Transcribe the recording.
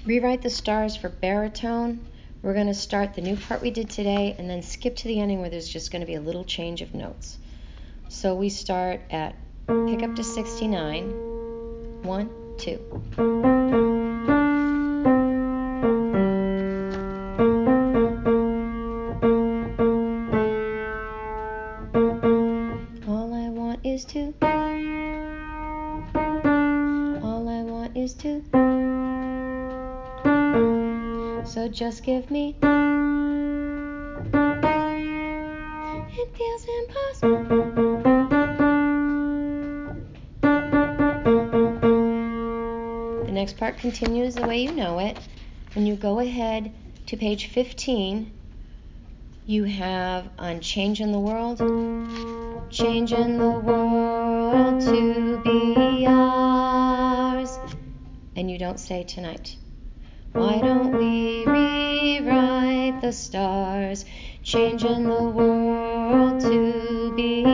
Rewrite the stars for baritone. We're going to start the new part we did today and then skip to the ending where there's just going to be a little change of notes. So we start at pick up to 69. 1, 2. All I want is to. All I want is to. So just give me. It feels impossible. The next part continues the way you know it. When you go ahead to page 15, you have on Change in the World. Change in the world to be ours. And you don't say tonight. Why don't we rewrite the stars? Change in the world to be